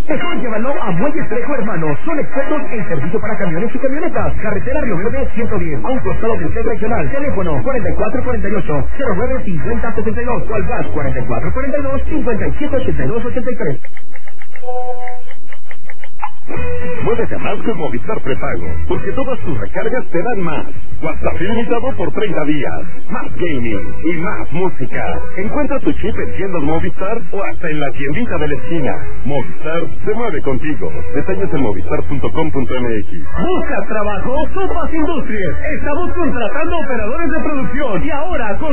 Mejor llévalo a Muelles Trejo Hermanos. Son expertos en servicio para camiones y camionetas. Carretera Río Verde 110, a un costado del centro regional. Teléfono 4448-095072 o al gas 4442-578283. Muévete más con Movistar Prepago, porque todas tus recargas te dan más. WhatsApp ilimitado por 30 días, más gaming y más música. Encuentra tu chip en tiendas Movistar o hasta en la tiendita de la esquina. Movistar se mueve contigo. Detalles en movistar.com.mx. ¿Buscas trabajo? Sopas Industrias. Estamos contratando operadores de producción y ahora con